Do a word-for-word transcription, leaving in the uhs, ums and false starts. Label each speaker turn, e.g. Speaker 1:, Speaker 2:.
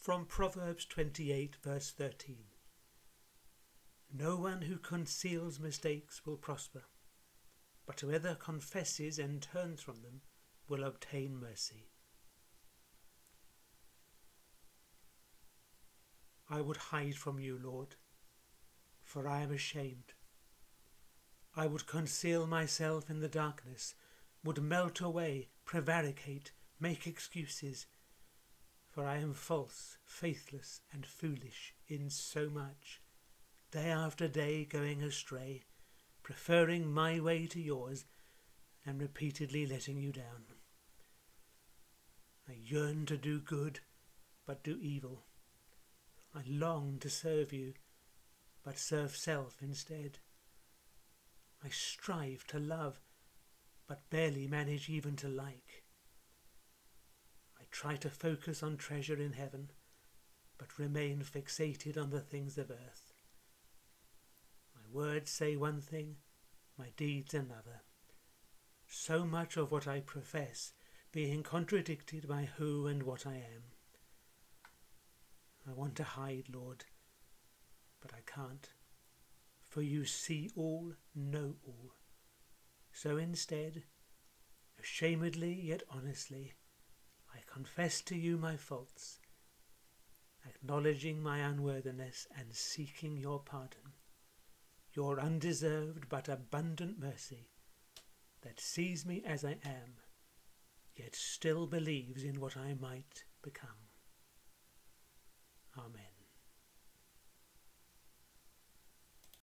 Speaker 1: From Proverbs twenty-eight, verse thirteen. No one who conceals mistakes will prosper, but whoever confesses and turns from them will obtain mercy. I would hide from you, Lord, for I am ashamed. I would conceal myself in the darkness, would melt away, prevaricate, make excuses, for I am false, faithless, and foolish in so much, day after day going astray, preferring my way to yours, and repeatedly letting you down. I yearn to do good, but do evil. I long to serve you, but serve self instead. I strive to love, but barely manage even to like. I try to focus on treasure in heaven, but remain fixated on the things of earth. My words say one thing, my deeds another. So much of what I profess being contradicted by who and what I am. I want to hide, Lord, but I can't, for you see all, know all. So instead, ashamedly yet honestly, I confess to you my faults, acknowledging my unworthiness and seeking your pardon, your undeserved but abundant mercy that sees me as I am, yet still believes in what I might become. Amen.